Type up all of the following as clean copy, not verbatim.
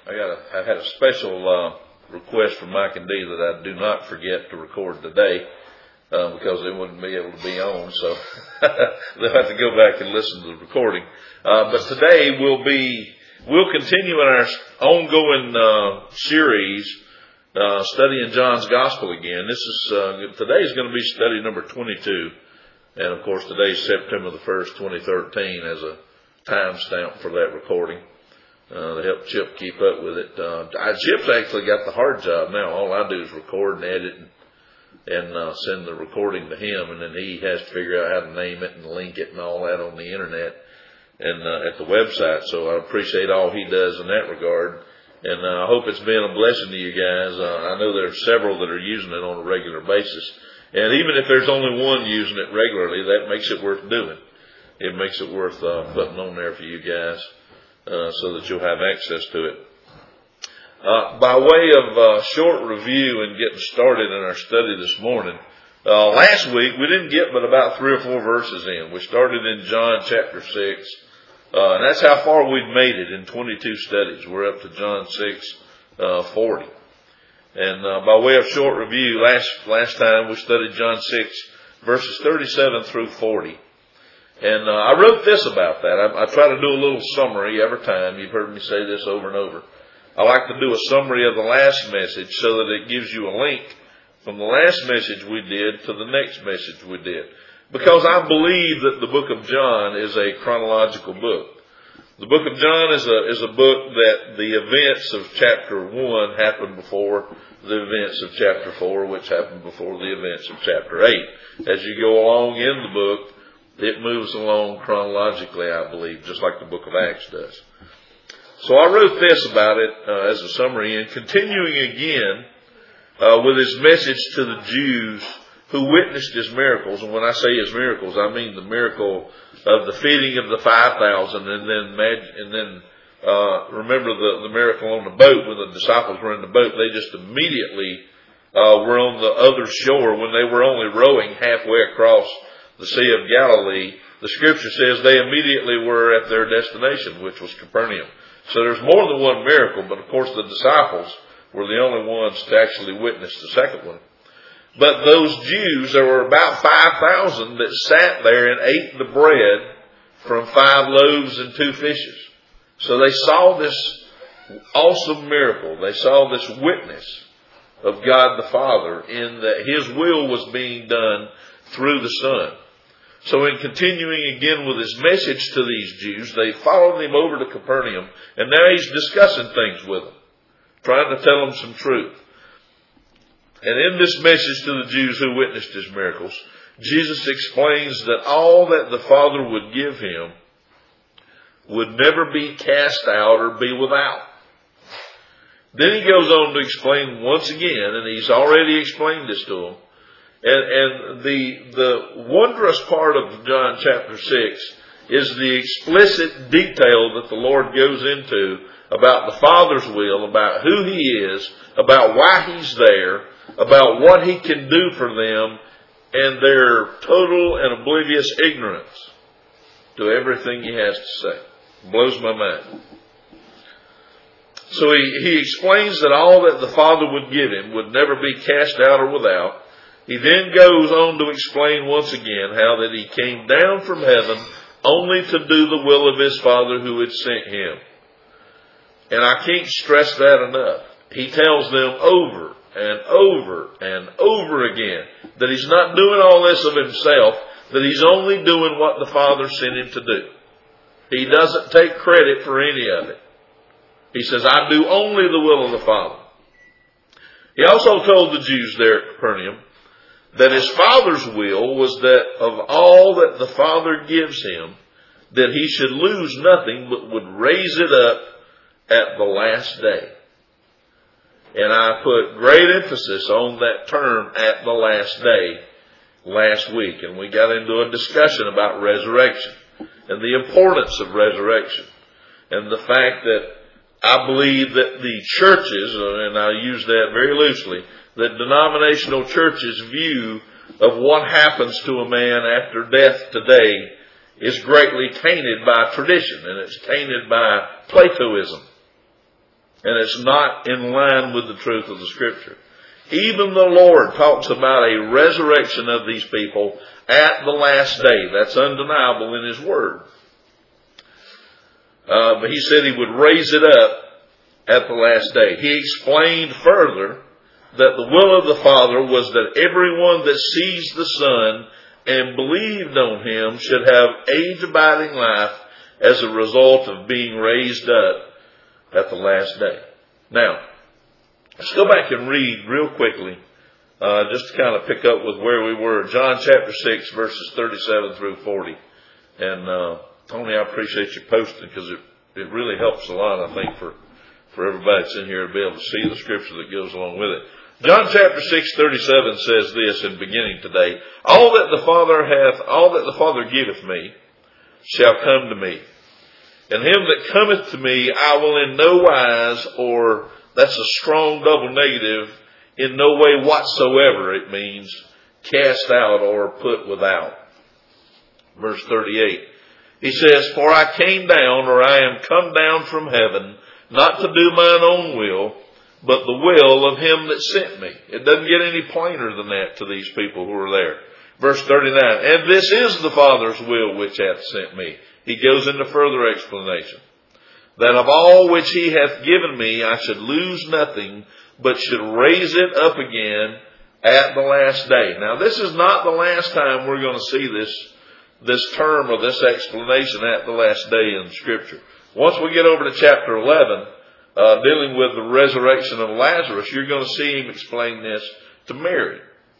I had a special request from Mike and Dee that I do not forget to record today because they wouldn't be able to be on, so they'll have to go back and listen to the recording. But today we'll continue in our ongoing series studying John's Gospel again. Today is going to be study number 22, and of course today is September the 1st, 2013, as a timestamp for that recording. To help Chip keep up with it. Chip's actually got the hard job now. All I do is record and edit and send the recording to him, and then he has to figure out how to name it and link it and all that on the internet and at the website. So I appreciate all he does in that regard, and I hope it's been a blessing to you guys. I know there's several that are using it on a regular basis, and even if there's only one using it regularly, that makes it worth doing. It makes it worth putting on there for you guys. So that you'll have access to it. By way of short review and getting started in our study this morning, last week we didn't get but about 3 or 4 verses in. We started in John chapter 6, and that's how far we've made it in 22 studies. We're up to John 6:40. And by way of short review, last time we studied John 6 verses 37 through 40. And I wrote this about that. I try to do a little summary every time. You've heard me say this over and over. I like to do a summary of the last message so that it gives you a link from the last message we did to the next message we did. Because I believe that the book of John is a chronological book. The book of John is a book that the events of chapter 1 happened before the events of chapter 4, which happened before the events of chapter 8. As you go along in the book, it moves along chronologically, I believe, just like the book of Acts does. So I wrote this about it as a summary, and continuing again with his message to the Jews who witnessed his miracles. And when I say his miracles, I mean the miracle of the feeding of the 5,000, and then remember the miracle on the boat when the disciples were in the boat. They just immediately were on the other shore when they were only rowing halfway across the Sea of Galilee. The scripture says they immediately were at their destination, which was Capernaum. So there's more than one miracle, but of course the disciples were the only ones to actually witness the second one. But those Jews, there were about 5,000 that sat there and ate the bread from 5 loaves and 2 fishes. So they saw this awesome miracle. They saw this witness of God the Father in that His will was being done through the Son. So in continuing again with his message to these Jews, they followed him over to Capernaum, and now he's discussing things with them, trying to tell them some truth. And in this message to the Jews who witnessed his miracles, Jesus explains that all that the Father would give him would never be cast out or be without. Then he goes on to explain once again, and he's already explained this to them, and the wondrous part of John chapter 6 is the explicit detail that the Lord goes into about the Father's will, about who He is, about why He's there, about what He can do for them, and their total and oblivious ignorance to everything He has to say. It blows my mind. So he explains that all that the Father would give him would never be cast out or without. He then goes on to explain once again how that He came down from heaven only to do the will of His Father who had sent Him. And I can't stress that enough. He tells them over and over and over again that He's not doing all this of Himself, that He's only doing what the Father sent Him to do. He doesn't take credit for any of it. He says, I do only the will of the Father. He also told the Jews there at Capernaum that His Father's will was that of all that the Father gives Him, that He should lose nothing but would raise it up at the last day. And I put great emphasis on that term, at the last day, last week. And we got into a discussion about resurrection and the importance of resurrection and the fact that I believe that the churches, and I use that very loosely, that denominational churches' view of what happens to a man after death today is greatly tainted by tradition, and it's tainted by Platoism. And it's not in line with the truth of the Scripture. Even the Lord talks about a resurrection of these people at the last day. That's undeniable in His Word. But He said He would raise it up at the last day. He explained further that the will of the Father was that everyone that sees the Son and believed on Him should have age-abiding life as a result of being raised up at the last day. Now, let's go back and read real quickly, just to kind of pick up with where we were. John chapter 6, verses 37 through 40. And Tony, I appreciate you posting, because it really helps a lot, I think, for everybody that's in here to be able to see the Scripture that goes along with it. John chapter 6:37 says this in beginning today: all that the Father giveth me shall come to me. And him that cometh to me I will in no wise, or that's a strong double negative, in no way whatsoever, it means cast out or put without. Verse 38. He says, for I came down, or I am come down from heaven, not to do mine own will, but the will of Him that sent me. It doesn't get any plainer than that to these people who are there. Verse 39, and this is the Father's will which hath sent me. He goes into further explanation. That of all which He hath given me, I should lose nothing, but should raise it up again at the last day. Now, this is not the last time we're going to see this term or this explanation, at the last day, in Scripture. Once we get over to chapter 11, dealing with the resurrection of Lazarus, you're going to see Him explain this to Mary.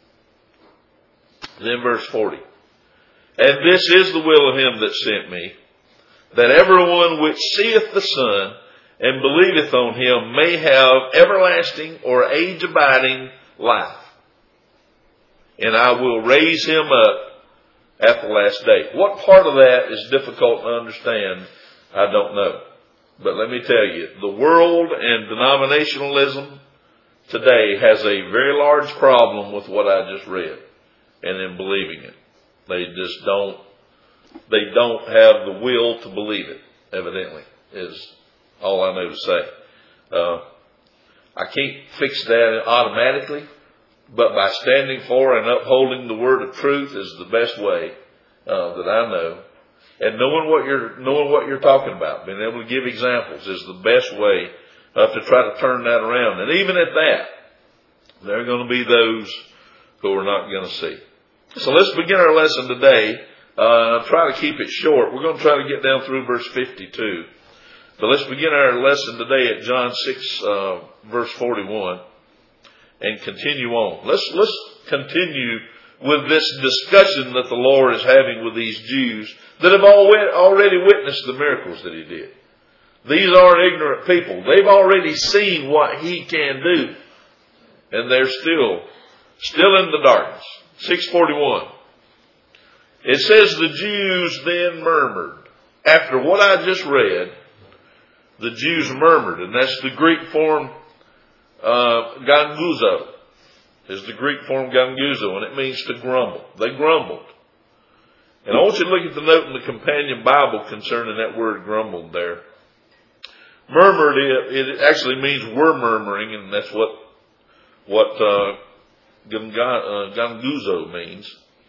Then verse 40. And this is the will of Him that sent me, that everyone which seeth the Son and believeth on Him may have everlasting or age-abiding life. And I will raise him up at the last day. What part of that is difficult to understand, I don't know. But let me tell you, the world and denominationalism today has a very large problem with what I just read and in believing it. They don't have the will to believe it, evidently, is all I know to say. I can't fix that automatically, but by standing for and upholding the word of truth is the best way that I know. And knowing what you're talking about, being able to give examples, is the best way to try to turn that around. And even at that, there are going to be those who are not going to see. So let's begin our lesson today. Try to keep it short. We're going to try to get down through verse 52. But let's begin our lesson today at John 6, verse 41, and continue on. Let's continue with this discussion that the Lord is having with these Jews that have already witnessed the miracles that He did. These aren't ignorant people. They've already seen what He can do, and they're still in the darkness. 6:41. It says, the Jews then murmured. After what I just read, the Jews murmured, and that's the Greek form ganguzo. Is the Greek form ganguzo, and it means to grumble. They grumbled. And I want you to look at the note in the companion Bible concerning that word grumbled there. Murmured, it actually means we're murmuring, and that's what ganguzo means.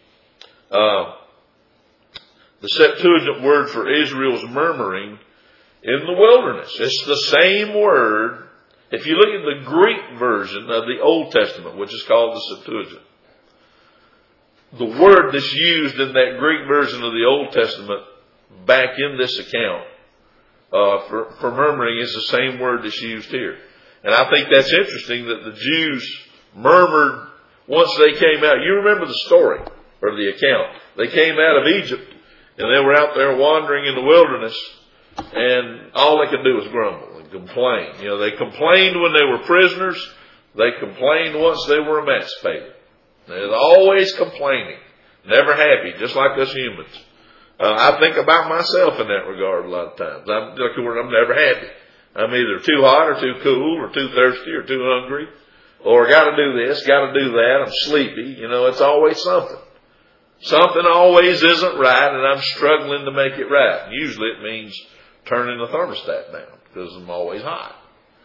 The Septuagint word for Israel's murmuring in the wilderness. It's the same word. If you look at the Greek version of the Old Testament, which is called the Septuagint, the word that's used in that Greek version of the Old Testament back in this account for murmuring is the same word that's used here. And I think that's interesting that the Jews murmured once they came out. You remember the story or the account. They came out of Egypt and they were out there wandering in the wilderness, and all they could do was grumble and complain. You know, they complained when they were prisoners. They complained once they were emancipated. They're always complaining, never happy, just like us humans. I think about myself in that regard a lot of times. I'm never happy. I'm either too hot or too cool or too thirsty or too hungry, or got to do this, got to do that. I'm sleepy. You know, it's always something. Something always isn't right, and I'm struggling to make it right. Usually it means turning the thermostat down because I'm always hot.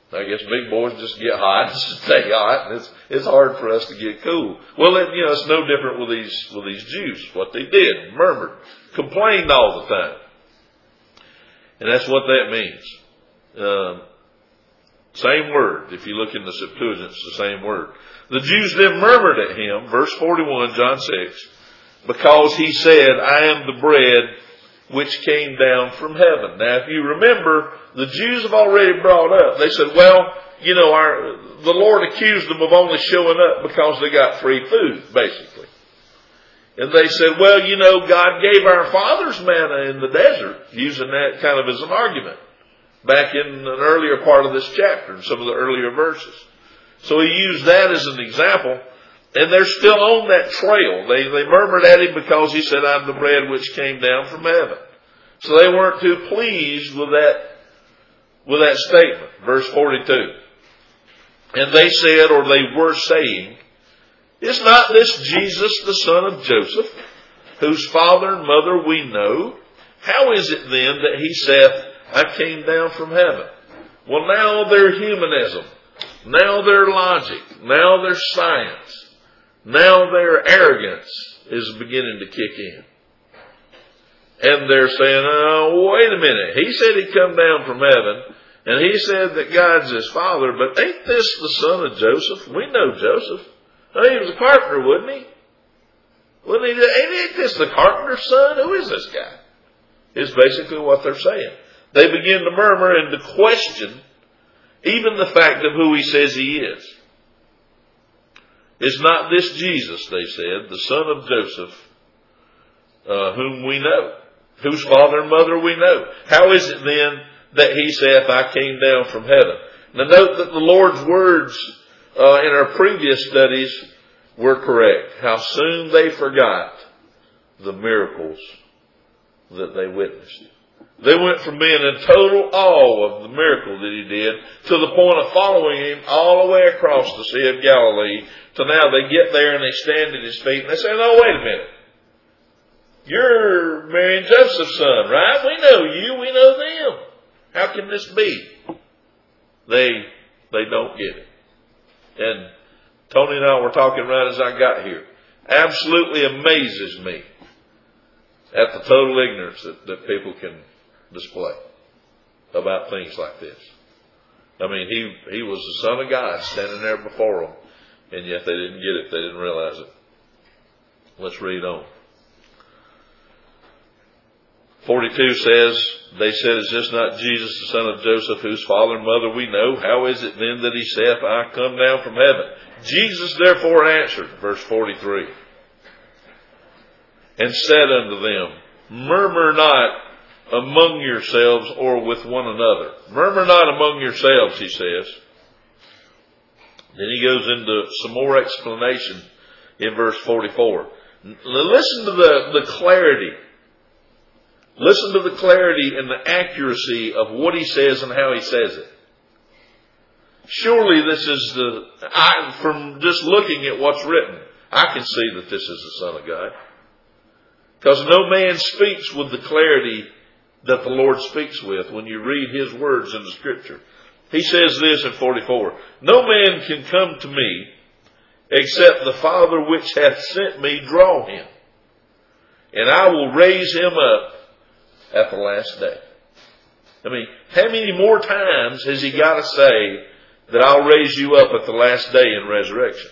I guess big boys just get hot and stay hot, and it's hard for us to get cool. Well, it's no different with these Jews. What they did, murmured, complained all the time. And that's what that means. Same word. If you look in the Septuagint, it's the same word. The Jews then murmured at him, verse 41, John 6, because he said, I am the bread which came down from heaven. Now, if you remember, the Jews have already brought up, they said, well, the Lord accused them of only showing up because they got free food, basically. And they said, well, God gave our fathers manna in the desert, using that kind of as an argument back in an earlier part of this chapter, in some of the earlier verses. So he used that as an example, and they're still on that trail. They murmured at him because he said, I'm the bread which came down from heaven. So they weren't too pleased with that statement. Verse 42. And they said, or they were saying, is not this Jesus the son of Joseph, whose father and mother we know? How is it then that he saith, I came down from heaven? Well, now their humanism, now their logic, now their science, now their arrogance is beginning to kick in. And they're saying, oh, wait a minute. He said he'd come down from heaven, and he said that God's his father, but ain't this the son of Joseph? We know Joseph. Oh, he was a carpenter, wouldn't he? Ain't this the carpenter's son? Who is this guy? Is basically what they're saying. They begin to murmur and to question even the fact of who he says he is. Is not this Jesus, they said, the son of Joseph, whom we know, whose father and mother we know? How is it then that he saith, I came down from heaven? Now note that the Lord's words in our previous studies were correct. How soon they forgot the miracles that they witnessed. They went from being in total awe of the miracle that he did to the point of following him all the way across the Sea of Galilee to now they get there and they stand at his feet and they say, no, wait a minute. You're Mary and Joseph's son, right? We know you. We know them. How can this be? They don't get it. And Tony and I were talking right as I got here. Absolutely amazes me at the total ignorance that people can display about things like this. I mean, he was the Son of God standing there before them, and yet they didn't get it. They didn't realize it. Let's read on. 42 says, they said, is this not Jesus, the son of Joseph, whose father and mother we know? How is it then that he saith, I come down from heaven? Jesus therefore answered, verse 43, and said unto them, murmur not among yourselves or with one another. Murmur not among yourselves, he says. Then he goes into some more explanation in verse 44. Listen to the clarity. Listen to the clarity and the accuracy of what he says and how he says it. Surely this is from just looking at what's written, I can see that this is the Son of God. Because no man speaks with the clarity that the Lord speaks with when you read his words in the Scripture. He says this in 44, no man can come to me except the Father which hath sent me draw him, and I will raise him up at the last day. I mean, how many more times has he got to say that I'll raise you up at the last day in resurrection?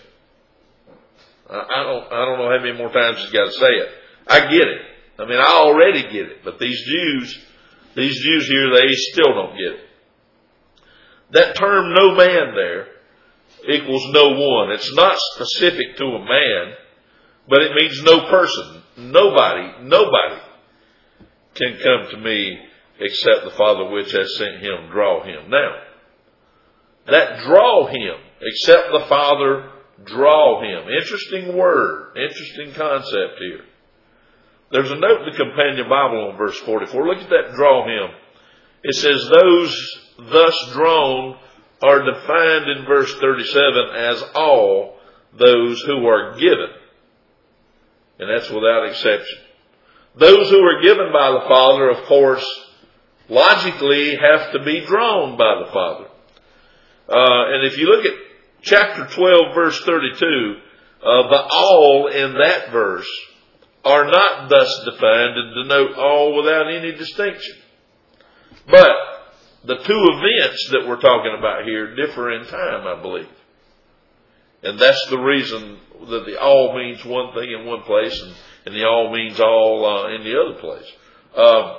I don't know how many more times he's got to say it. I get it. I mean, I already get it. But these Jews here, they still don't get it. That term no man there equals no one. It's not specific to a man, but it means no person. Nobody can come to me except the Father which has sent him draw him. Now, that draw him, except the Father draw him. Interesting word, interesting concept here. There's a note in the Companion Bible on verse 44. Look at that draw him. It says those thus drawn are defined in verse 37 as all those who are given. And that's without exception. Those who are given by the Father, of course, logically have to be drawn by the Father. And if you look at chapter 12, verse 32, the all in that verse are not thus defined and denote all without any distinction. But the two events that we're talking about here differ in time, I believe. And that's the reason that the all means one thing in one place and the all means all in the other place.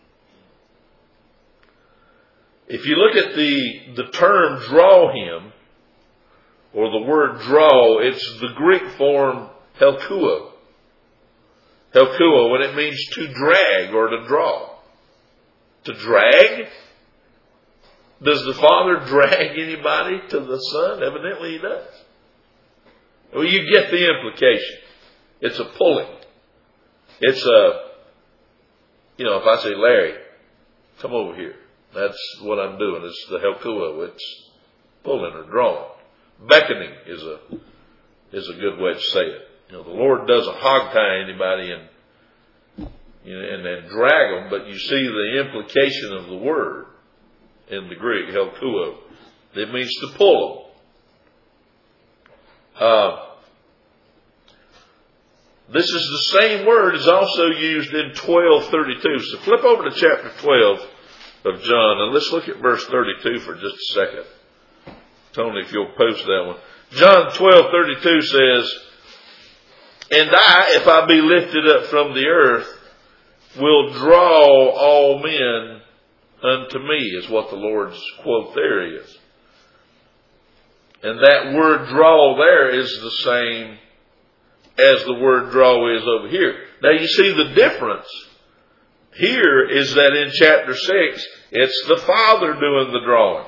If you look at the term draw him, or the word draw, it's the Greek form helkuo. Helkuo, and it means to drag or to draw. To drag? Does the Father drag anybody to the Son? Evidently He does. Well, you get the implication. It's a pulling. It's if I say, Larry, come over here. That's what I'm doing. It's the helkuo. It's pulling or drawing. Beckoning is a good way to say it. The Lord doesn't hog tie anybody and then drag them, but you see the implication of the word in the Greek, helkuo. It means to pull them. This is the same word is also used in 12:32. So flip over to chapter 12 of John, and let's look at verse 32 for just a second. Tony, if you'll post that one. John 12:32 says, "And I, if I be lifted up from the earth, will draw all men unto me," is what the Lord's quote there is. And that word draw there is the same as the word draw is over here. Now you see the difference here is that in chapter 6, it's the Father doing the drawing.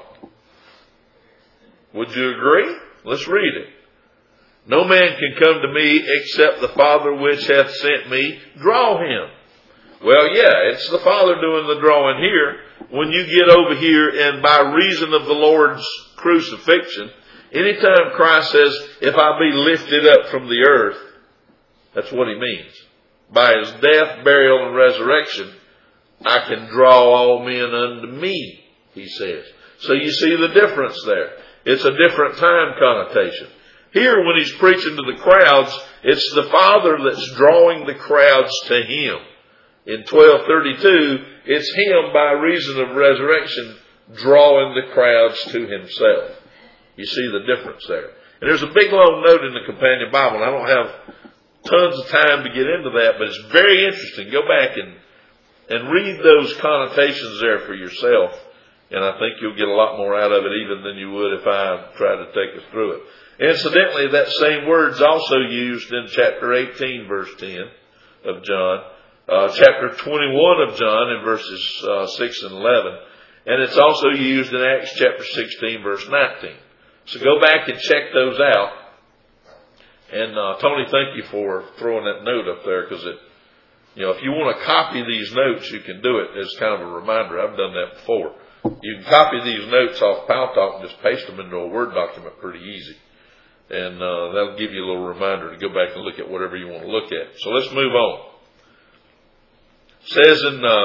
Would you agree? Let's read it. "No man can come to me except the Father which hath sent me draw him." Well, yeah, it's the Father doing the drawing here. When you get over here and by reason of the Lord's crucifixion, anytime Christ says, "If I be lifted up from the earth," that's what He means. By His death, burial, and resurrection, I can draw all men unto me, He says. So you see the difference there. It's a different time connotation. Here, when He's preaching to the crowds, it's the Father that's drawing the crowds to Him. In 12:32, it's Him, by reason of resurrection, drawing the crowds to Himself. You see the difference there. And there's a big long note in the Companion Bible, and I don't have tons of time to get into that, but it's very interesting. Go back and read those connotations there for yourself, and I think you'll get a lot more out of it even than you would if I tried to take us through it. Incidentally, that same word's also used in chapter 18, verse 10 of John, chapter 21 of John in verses 6 and 11, and it's also used in Acts chapter 16, verse 19. So go back and check those out. And Tony, thank you for throwing that note up there, because if you want to copy these notes, you can do it as kind of a reminder. I've done that before. You can copy these notes off Paltalk and just paste them into a Word document pretty easy. And that'll give you a little reminder to go back and look at whatever you want to look at. So let's move on. It says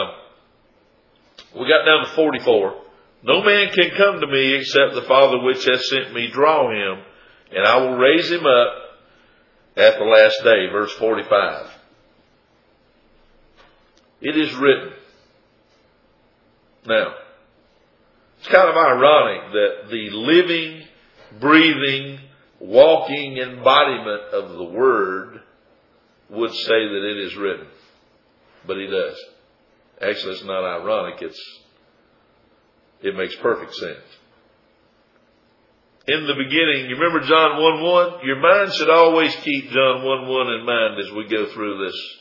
we got down to 44. "No man can come to me except the Father which hath sent me draw him, and I will raise him up at the last day." Verse 45. "It is written." Now, it's kind of ironic that the living, breathing, walking embodiment of the Word would say that it is written. But He does. Actually, it's not ironic. It makes perfect sense. In the beginning, you remember John 1:1? Your mind should always keep John 1:1 in mind as we go through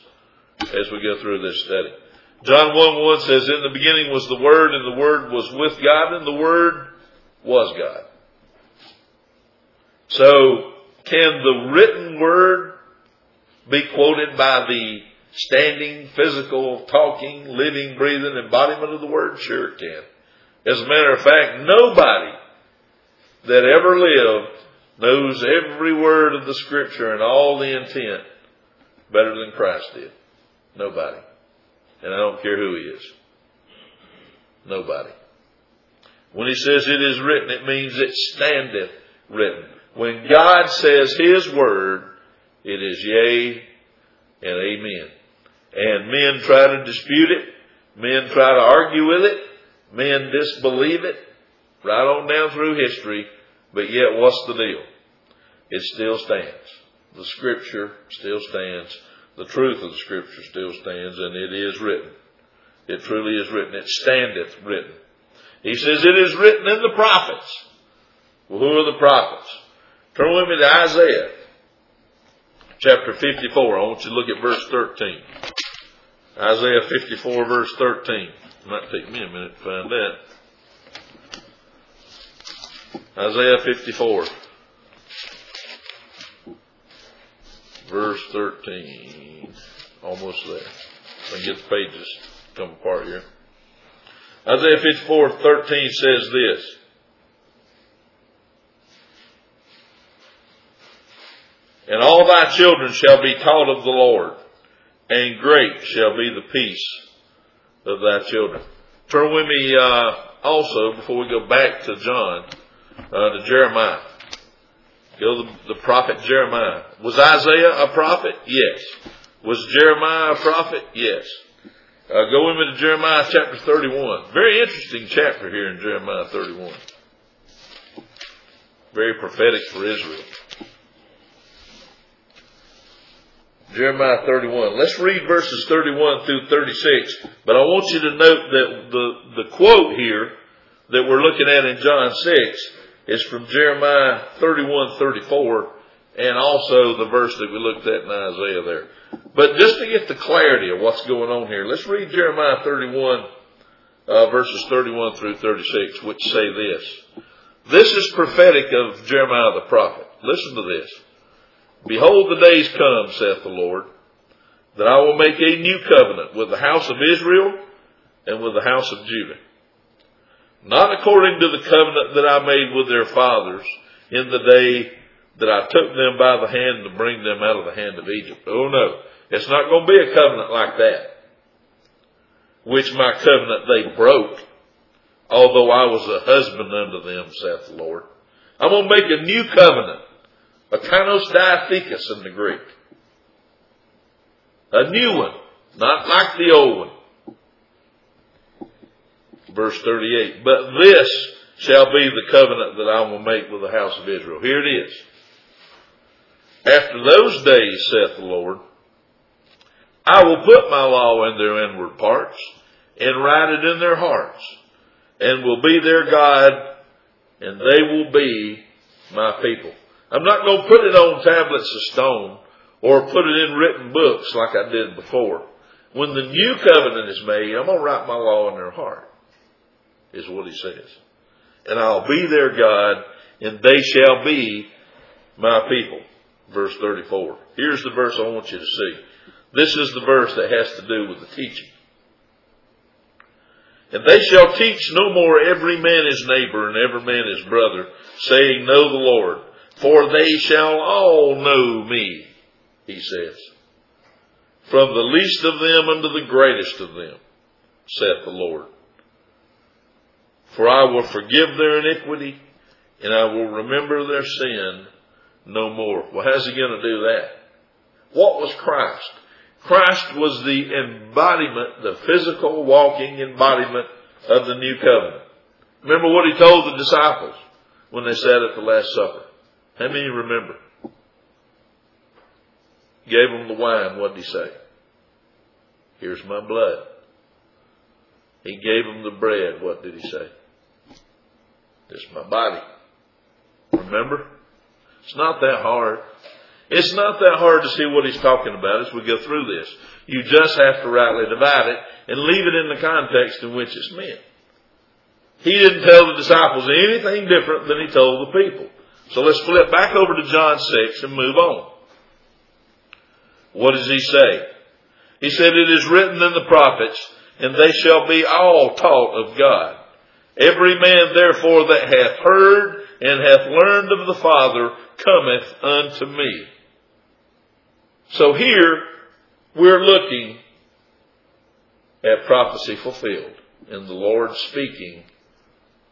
this study. John 1:1 says, "In the beginning was the Word, and the Word was with God, and the Word was God." So, can the written Word be quoted by the standing, physical, talking, living, breathing embodiment of the Word? Sure it can. As a matter of fact, nobody that ever lived knows every word of the Scripture and all the intent better than Christ did. Nobody. And I don't care who he is. Nobody. When he says it is written, it means it standeth written. When God says His word, it is yea and amen. And men try to dispute it. Men try to argue with it. Men disbelieve it. Right on down through history. But yet, what's the deal? It still stands. The Scripture still stands. The truth of the Scripture still stands, and it is written. It truly is written. It standeth written. He says it is written in the prophets. Well, who are the prophets? Turn with me to Isaiah chapter 54. I want you to look at verse 13. Isaiah 54 verse 13. It might take me a minute to find that. Isaiah 54 verse 13. Almost there. I get the pages come apart here. Isaiah 54:13 says this. And all thy children shall be taught of the Lord, and great shall be the peace of thy children. Turn with me also, before we go back to John, to Jeremiah. Go to the prophet Jeremiah. Was Isaiah a prophet? Yes. Was Jeremiah a prophet? Yes. Go with me to Jeremiah chapter 31. Very interesting chapter here in Jeremiah 31. Very prophetic for Israel. Jeremiah 31. Let's read verses 31 through 36. But I want you to note that the quote here that we're looking at in John 6 is from Jeremiah 31:34, and also the verse that we looked at in Isaiah there. But just to get the clarity of what's going on here, let's read Jeremiah 31, verses 31 through 36, which say this. This is prophetic of Jeremiah the prophet. Listen to this. Behold, the days come, saith the Lord, that I will make a new covenant with the house of Israel and with the house of Judah. Not according to the covenant that I made with their fathers in the day that I took them by the hand to bring them out of the hand of Egypt. Oh no, it's not going to be a covenant like that, which my covenant they broke, although I was a husband unto them, saith the Lord. I'm going to make a new covenant, a kainos diathekos in the Greek. A new one, not like the old one. Verse 38, but this shall be the covenant that I will make with the house of Israel. Here it is. After those days, saith the Lord, I will put my law in their inward parts, and write it in their hearts, and will be their God, and they will be my people. I'm not going to put it on tablets of stone, or put it in written books like I did before. When the new covenant is made, I'm going to write my law in their heart, is what he says. And I'll be their God, and they shall be my people. Verse 34. Here's the verse I want you to see. This is the verse that has to do with the teaching. And they shall teach no more every man his neighbor and every man his brother, saying, Know the Lord. For they shall all know me, he says. From the least of them unto the greatest of them, saith the Lord. For I will forgive their iniquity, and I will remember their sin no more. Well, how's he going to do that? What was Christ? Christ was the embodiment, the physical walking embodiment of the new covenant. Remember what he told the disciples when they sat at the Last Supper? How many remember? Gave them the wine. What did he say? Here's my blood. He gave them the bread. What did he say? This is my body. Remember? It's not that hard. It's not that hard to see what he's talking about as we go through this. You just have to rightly divide it and leave it in the context in which it's meant. He didn't tell the disciples anything different than he told the people. So let's flip back over to John 6 and move on. What does he say? He said, It is written in the prophets, and they shall be all taught of God. Every man therefore that hath heard and hath learned of the Father cometh unto me. So here we're looking at prophecy fulfilled, and the Lord speaking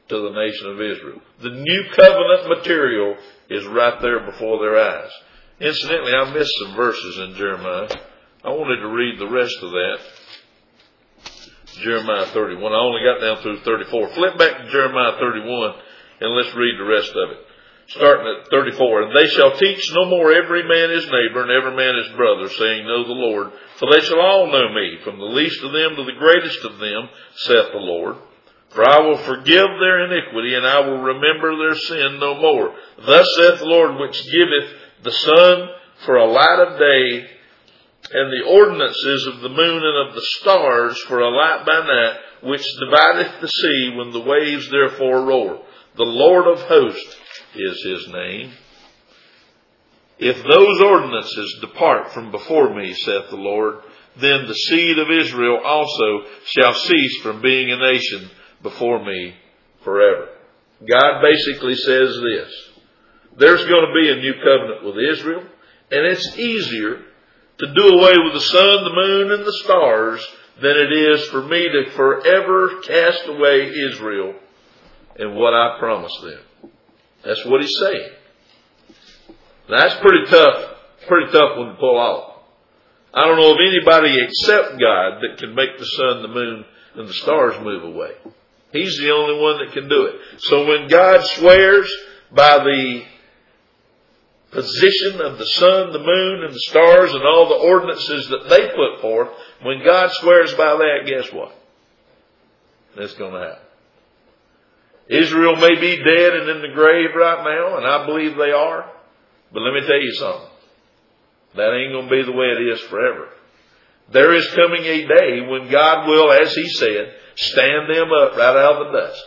to the nation of Israel. The new covenant material is right there before their eyes. Incidentally, I missed some verses in Jeremiah. I wanted to read the rest of that. Jeremiah 31. I only got down through 34. Flip back to Jeremiah 31 and let's read the rest of it. Starting at 34. And they shall teach no more every man his neighbor and every man his brother, saying, Know the Lord. For they shall all know me, from the least of them to the greatest of them, saith the Lord. For I will forgive their iniquity, and I will remember their sin no more. Thus saith the Lord, which giveth the sun for a light of day, and the ordinances of the moon and of the stars for a light by night, which divideth the sea when the waves therefore roar. The Lord of hosts is his name. If those ordinances depart from before me, saith the Lord, then the seed of Israel also shall cease from being a nation before me forever. God basically says this. There's going to be a new covenant with Israel, and it's easier to do away with the sun, the moon, and the stars than it is for me to forever cast away Israel and what I promised them. That's what he's saying. That's pretty tough one to pull off. I don't know of anybody except God that can make the sun, the moon, and the stars move away. He's the only one that can do it. So when God swears by the position of the sun, the moon, and the stars, and all the ordinances that they put forth, when God swears by that, guess what? That's going to happen. Israel may be dead and in the grave right now, and I believe they are. But let me tell you something. That ain't going to be the way it is forever. There is coming a day when God will, as He said, stand them up right out of the dust.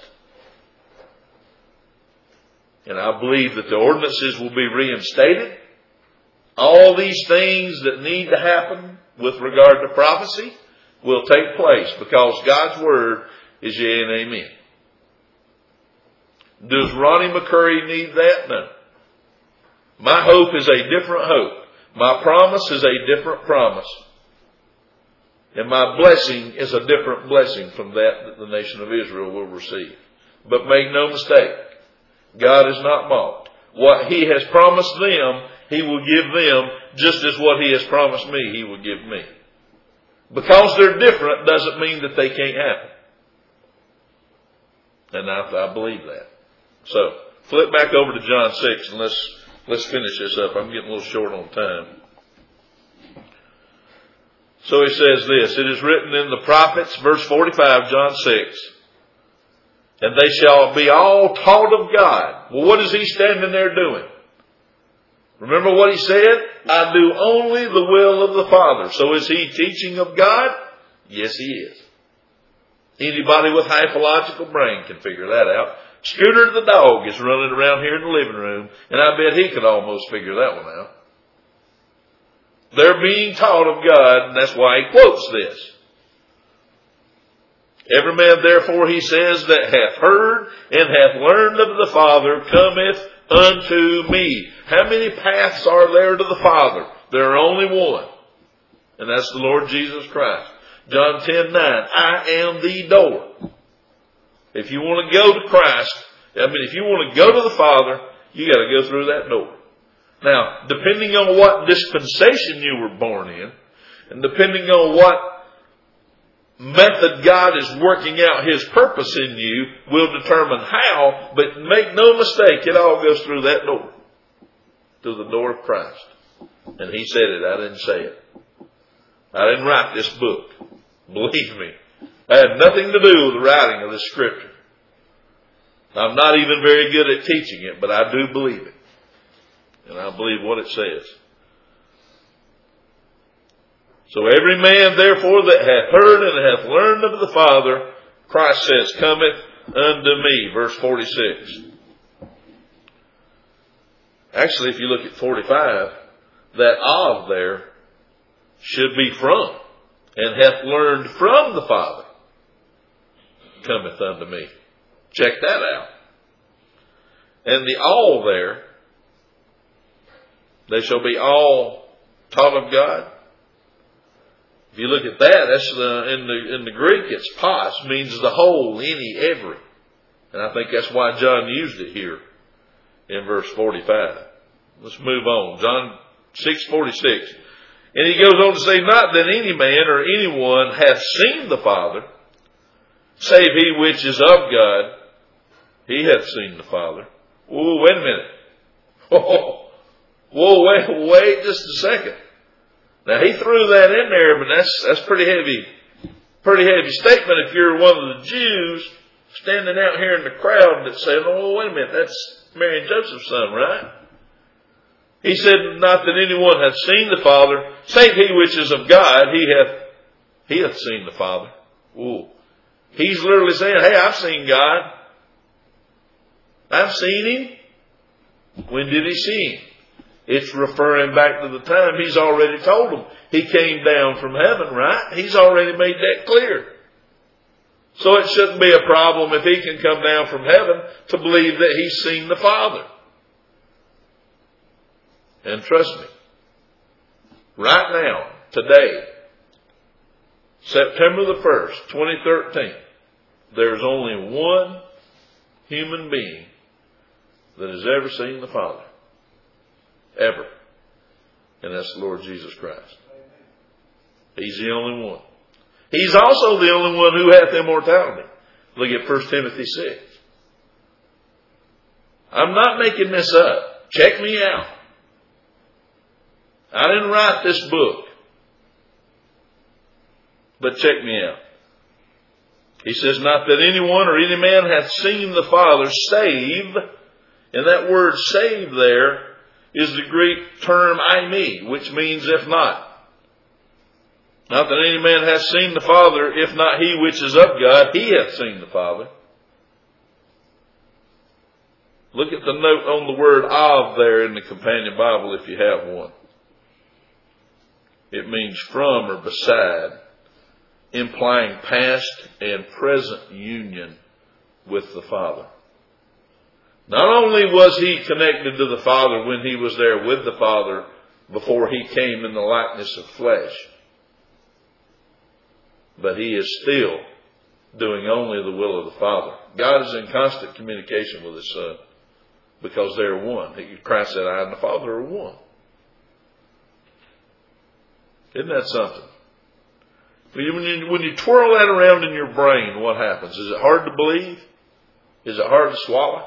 And I believe that the ordinances will be reinstated. All these things that need to happen with regard to prophecy will take place because God's Word is yea and amen. Does Ronnie McCurry need that? No. My hope is a different hope. My promise is a different promise. And my blessing is a different blessing from that the nation of Israel will receive. But make no mistake, God is not mocked. What He has promised them, He will give them just as what He has promised me, He will give me. Because they're different doesn't mean that they can't happen. And I believe that. So, flip back over to John 6 and let's finish this up. I'm getting a little short on time. So he says this, it is written in the prophets, verse 45, John 6, and they shall be all taught of God. Well, what is he standing there doing? Remember what he said? I do only the will of the Father. So is he teaching of God? Yes, he is. Anybody with hypological brain can figure that out. Scooter the dog is running around here in the living room, and I bet he could almost figure that one out. They're being taught of God, and that's why he quotes this. Every man, therefore, he says, that hath heard and hath learned of the Father cometh unto me. How many paths are there to the Father? There are only one, and that's the Lord Jesus Christ. John 10:9, I am the door. If you want to go to Christ, if you want to go to the Father, you got to go through that door. Now, depending on what dispensation you were born in, and depending on what method God is working out His purpose in you, will determine how, but make no mistake, it all goes through that door. Through the door of Christ. And He said it, I didn't say it. I didn't write this book. Believe me. I had nothing to do with the writing of this scripture. I'm not even very good at teaching it, but I do believe it. And I believe what it says. So every man, therefore, that hath heard and hath learned of the Father, Christ says, cometh unto me. Verse 46. Actually, if you look at 45, that of there should be from. And hath learned from the Father, cometh unto me. Check that out. And the all there, they shall be all taught of God. If you look at that, that's in the Greek, it's pas, means the whole, any, every. And I think that's why John used it here in verse 45. Let's move on. John 6:46. And he goes on to say, not that any man or anyone hath seen the Father, save he which is of God. He hath seen the Father. Whoa, wait a minute. Whoa, wait just a second. Now he threw that in there, but that's pretty heavy statement if you're one of the Jews standing out here in the crowd that's saying, oh, wait a minute, that's Mary and Joseph's son, right? He said, not that anyone hath seen the Father, save he which is of God, he hath seen the Father. Ooh. He's literally saying, hey, I've seen God. I've seen Him. When did He see Him? It's referring back to the time He's already told them. He came down from heaven, right? He's already made that clear. So it shouldn't be a problem if He can come down from heaven to believe that He's seen the Father. And trust me, right now, today, September the 1st, 2013, there's only one human being that has ever seen the Father. Ever. And that's the Lord Jesus Christ. He's the only one. He's also the only one who hath immortality. Look at 1 Timothy 6. I'm not making this up. Check me out. I didn't write this book. But check me out. He says, not that anyone or any man hath seen the Father save, and that word save there is the Greek term eimi, which means if not. Not that any man hath seen the Father, if not he which is of God, he hath seen the Father. Look at the note on the word of there in the companion Bible if you have one. It means from or beside, implying past and present union with the Father. Not only was He connected to the Father when He was there with the Father before He came in the likeness of flesh, but He is still doing only the will of the Father. God is in constant communication with His Son because they're one. Christ said, I and the Father are one. Isn't that something? When you twirl that around in your brain, what happens? Is it hard to believe? Is it hard to swallow?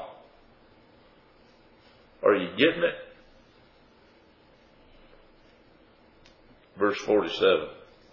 Are you getting it? Verse 47.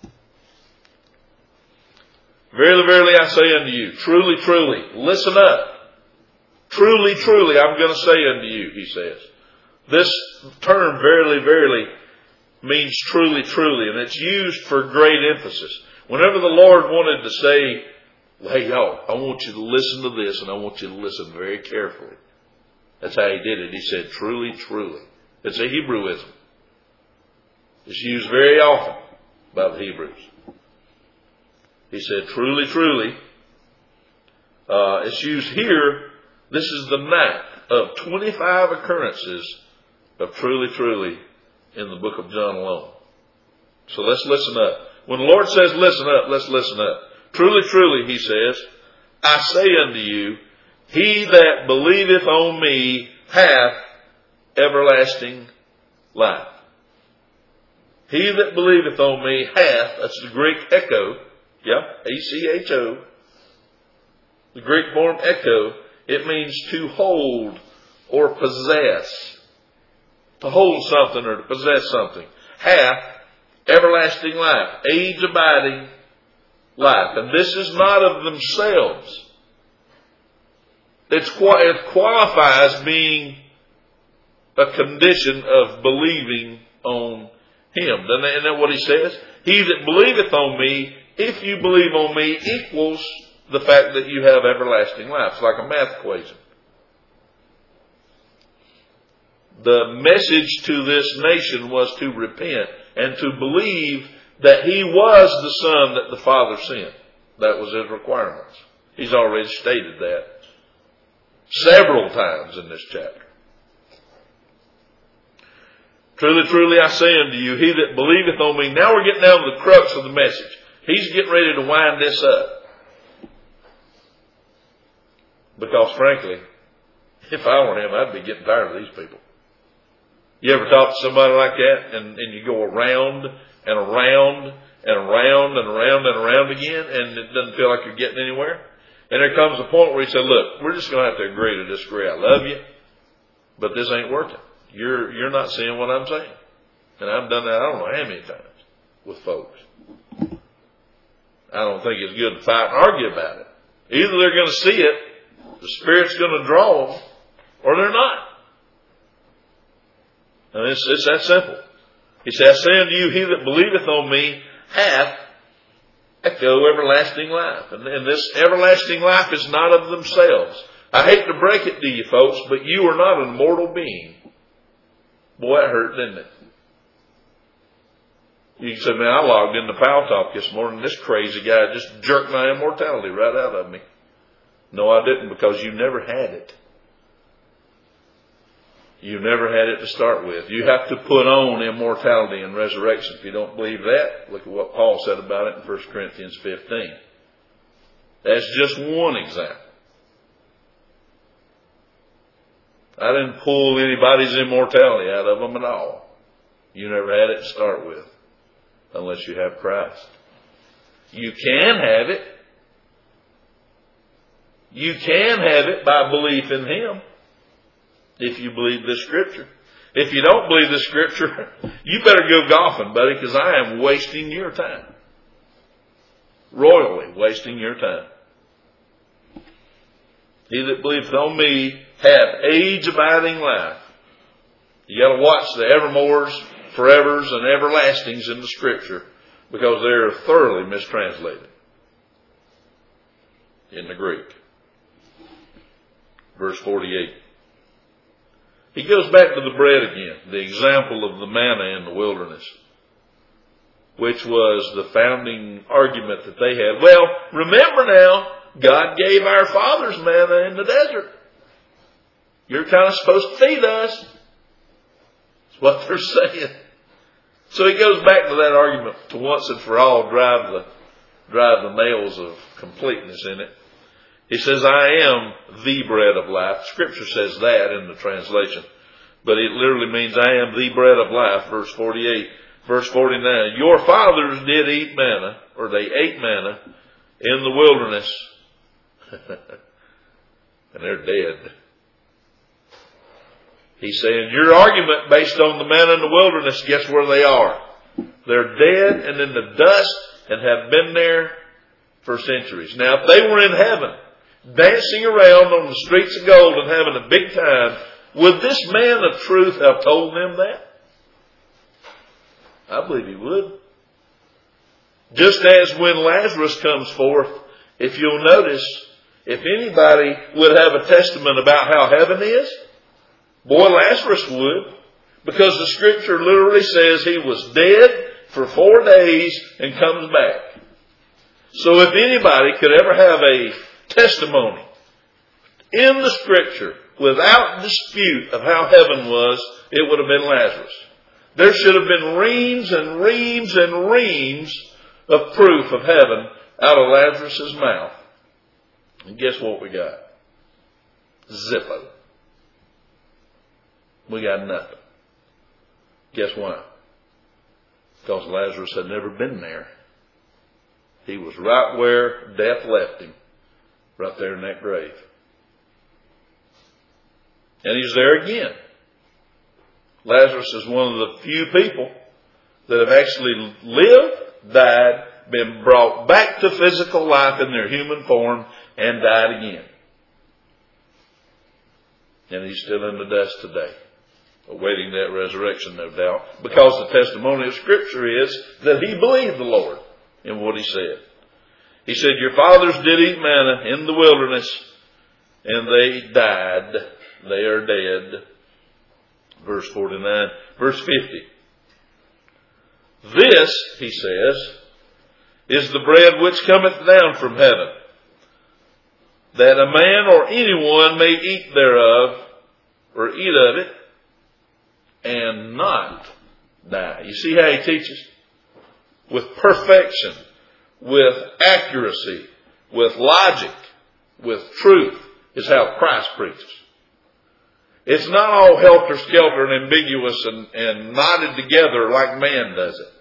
Verily, verily, I say unto you, truly, truly, listen up. Truly, truly, I'm going to say unto you, he says. This term, verily, verily, means truly, truly, and it's used for great emphasis. Whenever the Lord wanted to say, hey, y'all, I want you to listen to this, and I want you to listen very carefully. That's how He did it. He said, truly, truly. It's a Hebrewism. It's used very often by the Hebrews. He said, truly, truly. It's used here. This is the ninth of 25 occurrences of truly, truly in the book of John alone. So let's listen up. When the Lord says listen up, let's listen up. Truly, truly, He says, I say unto you, he that believeth on me hath everlasting life. He that believeth on me hath, that's the Greek echo, E-C-H-O, the Greek form echo, it means to hold or possess. To hold something or to possess something. Hath everlasting life. Age-abiding life. And this is not of themselves. It qualifies being a condition of believing on Him. Isn't that what He says? He that believeth on me, if you believe on me, equals the fact that you have everlasting life. It's like a math equation. The message to this nation was to repent and to believe that He was the Son that the Father sent. That was His requirements. He's already stated that several times in this chapter. Truly, truly, I say unto you, he that believeth on me. Now we're getting down to the crux of the message. He's getting ready to wind this up. Because frankly, if I were him, I'd be getting tired of these people. You ever talk to somebody like that and you go around and around and around and around and around again and it doesn't feel like you're getting anywhere? And there comes a point where you say, look, we're just going to have to agree to disagree. I love you, but this ain't working. You're not seeing what I'm saying. And I've done that I don't know how many times with folks. I don't think it's good to fight and argue about it. Either they're going to see it, the Spirit's going to draw them, or they're not. And it's that simple. He said, I say unto you, he that believeth on me hath everlasting life. And this everlasting life is not of themselves. I hate to break it to you folks, but you are not an immortal being. Boy, that hurt, didn't it? You can say, man, I logged into Pal Talk this morning. This crazy guy just jerked my immortality right out of me. No, I didn't, because you never had it. You never had it to start with. You have to put on immortality and resurrection. If you don't believe that, look at what Paul said about it in 1 Corinthians 15. That's just one example. I didn't pull anybody's immortality out of them at all. You never had it to start with, unless you have Christ. You can have it. You can have it by belief in Him, if you believe this Scripture. If you don't believe this Scripture, you better go golfing, buddy, because I am wasting your time. Royally wasting your time. He that believeth on me hath age-abiding life. You got to watch the evermores, forevers, and everlastings in the Scripture, because they are thoroughly mistranslated in the Greek. Verse 48. He goes back to the bread again, the example of the manna in the wilderness, which was the founding argument that they had. Well, remember now, God gave our fathers manna in the desert. You're kind of supposed to feed us. That's what they're saying. So he goes back to that argument to once and for all drive the nails of completeness in it. He says, I am the bread of life. Scripture says that in the translation. But it literally means I am the bread of life. Verse 48. Verse 49. Your fathers did eat manna, or they ate manna in the wilderness. And they're dead. He's saying, your argument based on the manna in the wilderness, guess where they are? They're dead and in the dust and have been there for centuries. Now, if they were in heaven, dancing around on the streets of gold and having a big time, would this man of truth have told them that? I believe he would. Just as when Lazarus comes forth, if you'll notice, if anybody would have a testament about how heaven is, boy, Lazarus would. Because the Scripture literally says he was dead for 4 days and comes back. So if anybody could ever have a testimony in the Scripture without dispute of how heaven was, it would have been Lazarus. There should have been reams and reams and reams of proof of heaven out of Lazarus' mouth. And guess what we got? Zippo. We got nothing. Guess why? Because Lazarus had never been there. He was right where death left him. Right there in that grave. And he's there again. Lazarus is one of the few people that have actually lived, died, been brought back to physical life in their human form, and died again. And he's still in the dust today, awaiting that resurrection, no doubt, because the testimony of Scripture is that he believed the Lord in what he said. He said, your fathers did eat manna in the wilderness, and they died. They are dead. Verse 49. Verse 50. This, he says, is the bread which cometh down from heaven, that a man or anyone may eat thereof, or eat of it, and not die. You see how he teaches? With perfection, with accuracy, with logic, with truth. is how Christ preaches. It's not all helter-skelter and ambiguous and knotted together like man does it.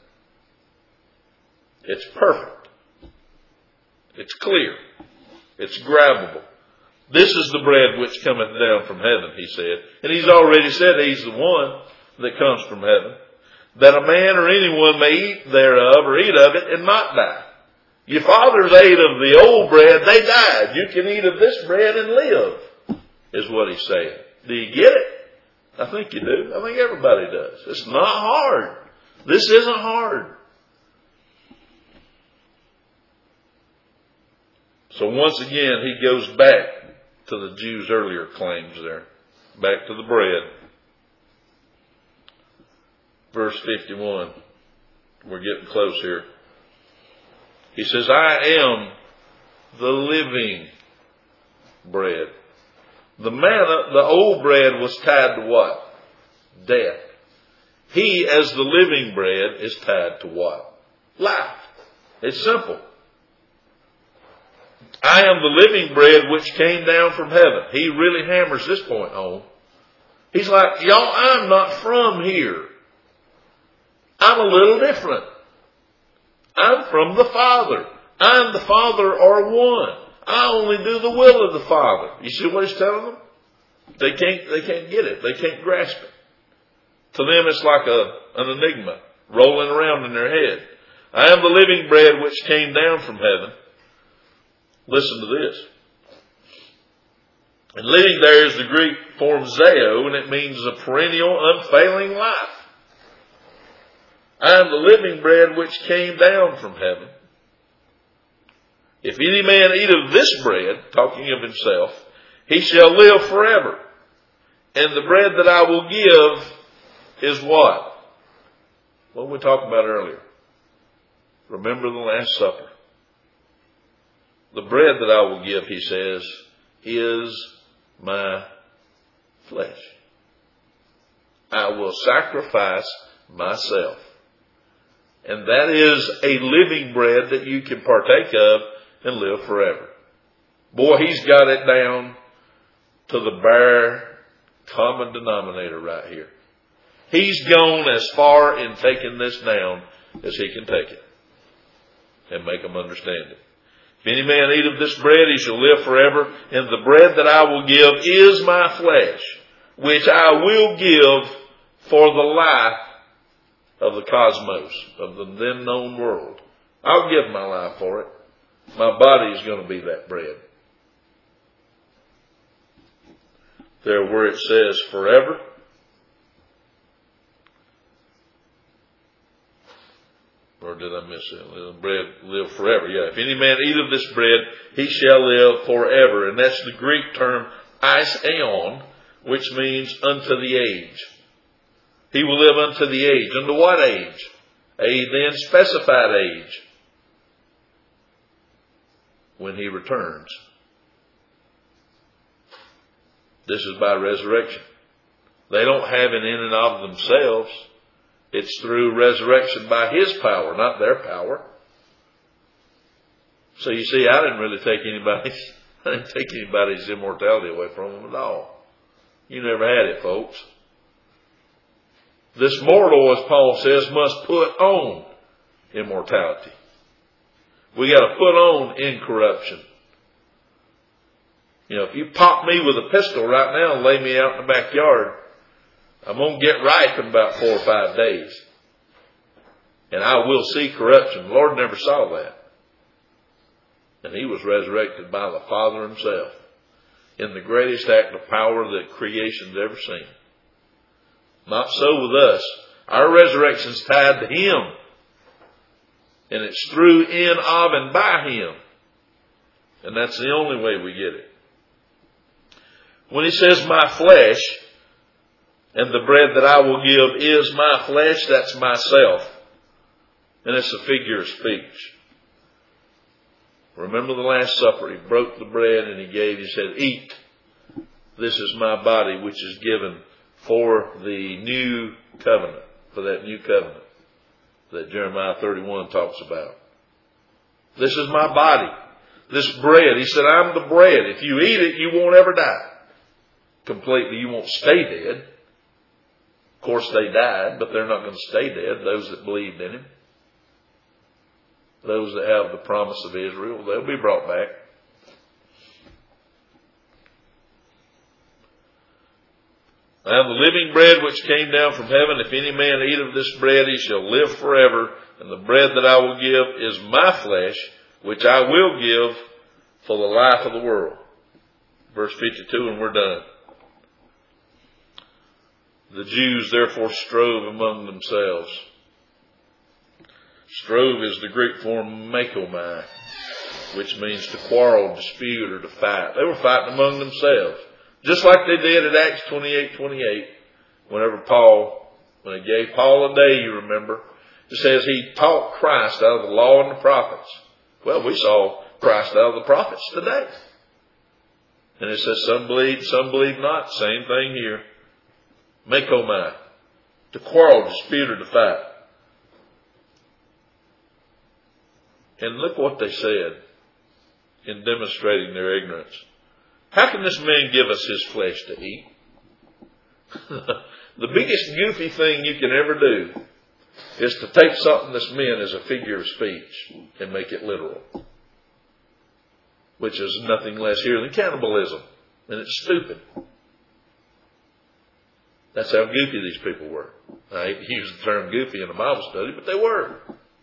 It's perfect. It's clear. It's grabbable. This is the bread which cometh down from heaven, he said. And he's already said he's the one that comes from heaven, that a man or anyone may eat thereof or eat of it and not die. Your fathers ate of the old bread, they died. You can eat of this bread and live, is what he's saying. Do you get it? I think you do. I think everybody does. It's not hard. This isn't hard. So once again, he goes back to the Jews' earlier claims there. Back to the bread. Verse 51. We're getting close here. He says, I am the living bread. The manna, the old bread, was tied to what? Death. He, as the living bread, is tied to what? Life. It's simple. I am the living bread which came down from heaven. He really hammers this point home. He's like, y'all, I'm not from here. I'm a little different. I'm from the Father. I and the Father are one. I only do the will of the Father. You see what he's telling them? They can't get it. They can't grasp it. To them it's like an enigma rolling around in their head. I am the living bread which came down from heaven. Listen to this. And living there is the Greek form zeo, and it means a perennial, unfailing life. I am the living bread which came down from heaven. If any man eat of this bread, talking of himself, he shall live forever. And the bread that I will give is what? What we talked about earlier. Remember the Last Supper. The bread that I will give, he says, is my flesh. I will sacrifice myself. And that is a living bread that you can partake of and live forever. Boy, he's got it down to the bare common denominator right here. He's gone as far in taking this down as he can take it and make them understand it. If any man eat of this bread, he shall live forever. And the bread that I will give is my flesh, which I will give for the life of the cosmos, of the then known world. I'll give my life for it. My body is going to be that bread. There where it says forever. Or did I miss it? The bread live forever. Yeah. If any man eat of this bread, he shall live forever. And that's the Greek term eis aeon, which means unto the age. He will live unto the age. Unto what age? A then specified age. When he returns. This is by resurrection. They don't have it in and of themselves. It's through resurrection by his power, not their power. So you see, I didn't take anybody's immortality away from them at all. You never had it, folks. This mortal, as Paul says, must put on immortality. We got to put on incorruption. You know, if you pop me with a pistol right now and lay me out in the backyard, I'm going to get ripe in about 4 or 5 days. And I will see corruption. The Lord never saw that. And he was resurrected by the Father himself in the greatest act of power that creation's ever seen. Not so with us. Our resurrection's tied to him. And it's through, in, of, and by him. And that's the only way we get it. When he says, my flesh, and the bread that I will give is my flesh, that's myself. And it's a figure of speech. Remember the Last Supper. He broke the bread and he said, eat. This is my body which is given for the new covenant. For that new covenant that Jeremiah 31 talks about. This is my body. this bread. He said, I'm the bread. If you eat it, you won't ever die. Completely, you won't stay dead. Of course, they died, but they're not going to stay dead, those that believed in Him. Those that have the promise of Israel, they'll be brought back. I am the living bread which came down from heaven. If any man eat of this bread, he shall live forever. And the bread that I will give is my flesh, which I will give for the life of the world. Verse 52, and we're done. The Jews therefore strove among themselves. Strove is the Greek form mekomai, which means to quarrel, dispute, or to fight. They were fighting among themselves. Just like they did at Acts 28:28, when they gave Paul a day, you remember, it says he taught Christ out of the law and the prophets. Well, we saw Christ out of the prophets today. And it says some believe not. Same thing here. Mekomai, to quarrel, dispute, or to fight. And look what they said in demonstrating their ignorance. How can this man give us his flesh to eat? The biggest goofy thing you can ever do is to take something that's meant as a figure of speech and make it literal. Which is nothing less here than cannibalism. And it's stupid. That's how goofy these people were. I hate to use the term goofy in a Bible study, but they were.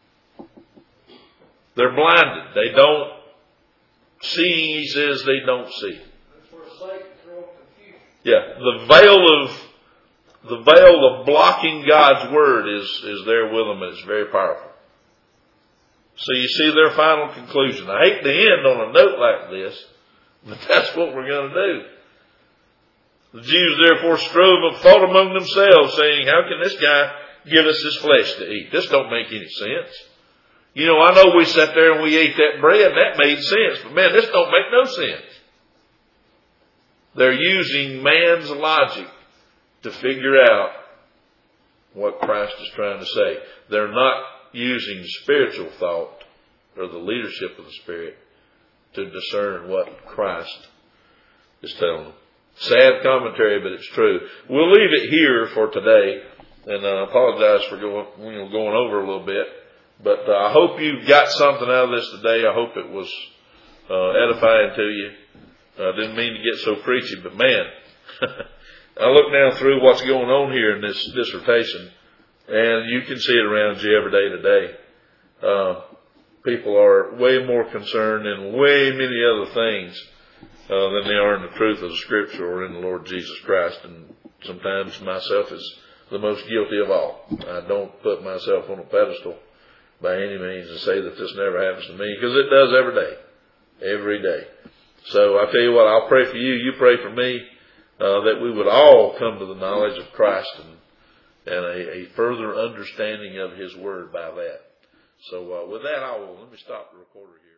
They're blinded. They don't see, he says, they don't see. That's where Satan throws confusion. Yeah, the veil of blocking God's word is there with them, and it's very powerful. So you see their final conclusion. I hate to end on a note like this, but that's what we're going to do. The Jews therefore strove and fought among themselves, saying, how can this guy give us his flesh to eat? This don't make any sense. You know, I know we sat there and we ate that bread and that made sense, but man, this don't make no sense. They're using man's logic to figure out what Christ is trying to say. They're not using spiritual thought or the leadership of the Spirit to discern what Christ is telling them. Sad commentary, but it's true. We'll leave it here for today, and I apologize for going over a little bit. But I hope you got something out of this today. I hope it was edifying to you. I didn't mean to get so preachy, but man, I look now through what's going on here in this dissertation, and you can see it around you every day today. People are way more concerned in way many other things than they are in the truth of the Scripture or in the Lord Jesus Christ. And sometimes myself is the most guilty of all. I don't put myself on a pedestal by any means and say that this never happens to me, because it does every day. So I tell you what, I'll pray for you. You pray for me, that we would all come to the knowledge of Christ and a further understanding of His Word by that. So with that, let me stop the recorder here.